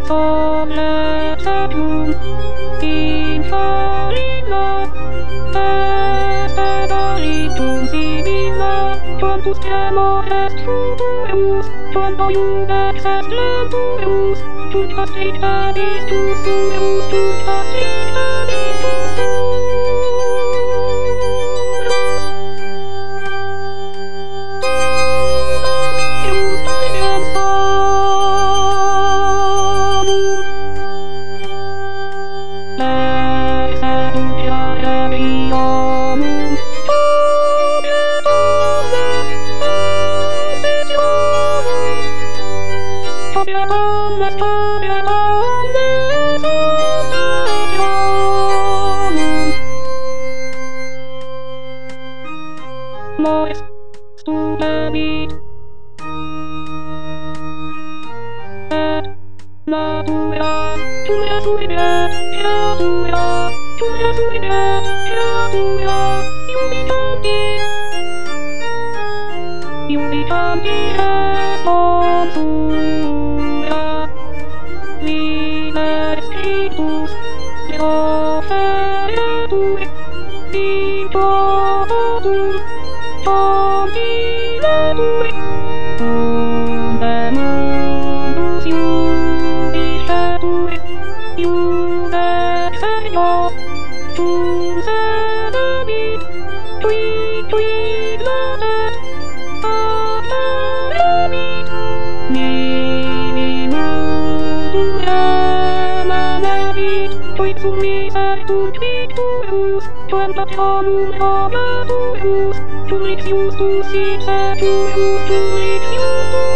Solletum infallible est apparitum civila quantus temor est futurus quanto iudex est lenturus tut pastit abis tu sumus tut pastit abis tu Mors stupebit et natura tumia suidet creatura tumia suidet creatura iubitanti est sua vina spiritus deo feretur in provotum Omniletur unde mundus iudicetur iudex Señor tum sedebit tui latet apparemit minimum emanebit tuit sumis et tuit victurus tuem plationum rogaturus Tulixius tu ipse, tuius, tulixius tu